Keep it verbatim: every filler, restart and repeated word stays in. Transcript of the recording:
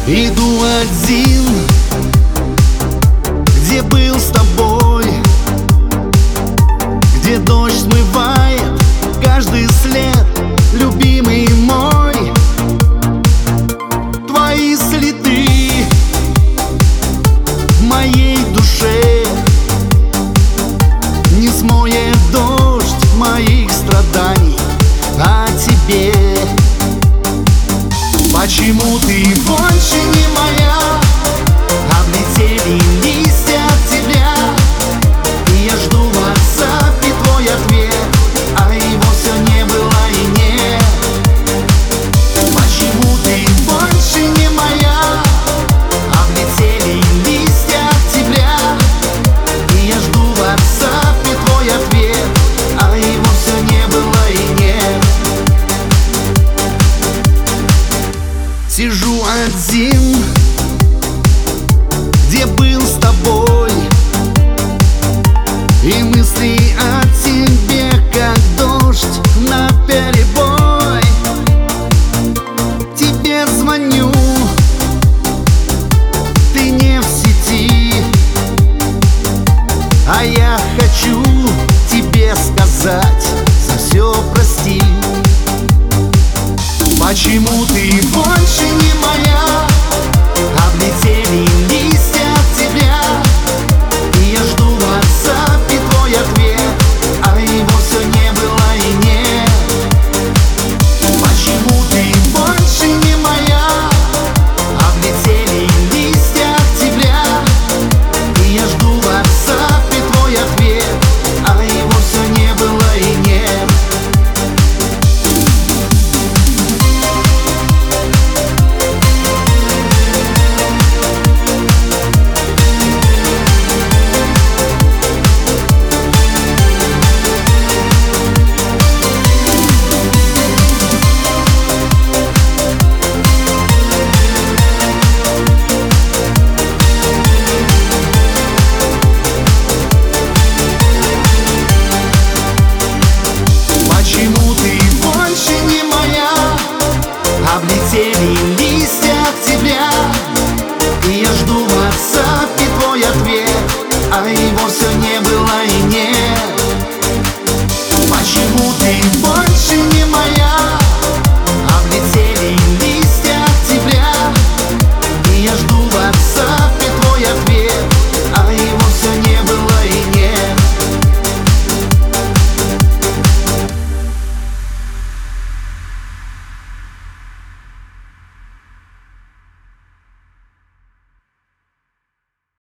Иду один, где был с тобой, где дождь смывает каждый след, любимый мой. Твои следы в моей душе не смоет дождь моих страданий о тебе. Почему ты больше не моя? Облетели листья от тебя, и я жду в WhatsApp твой ответ, а его все не было и нет. Почему ты больше не моя? Облетели листья от тебя, и я жду в WhatsApp твой ответ, а его все не было и нет. Сижу один, где был с тобой, и мысли о тебе, как дождь наперебой. Тебе звоню, ты не в сети, а я хочу тебе сказать: за все прости. Почему ты больше не моя? Облетели листья от тебя, и я жду в WhatsApp твой ответ, а его все не было и нет. Почему ты больше не моя? Облетели листья от тебя, и я жду в WhatsApp твой ответ, а его все не было и нет. Облетели листья от тебя, и я жду в WhatsApp твой ответ, а его все не было и нет. Почему ты больше не моя? Облетели листья от тебя, и я жду